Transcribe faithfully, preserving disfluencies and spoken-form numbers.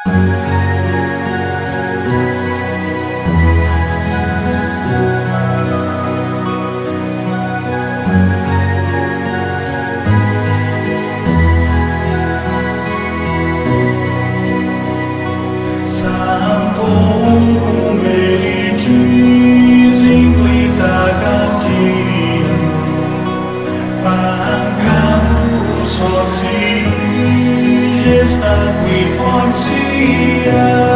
Santo meriti simplita cantia, pagamus soci gestat mi fortia.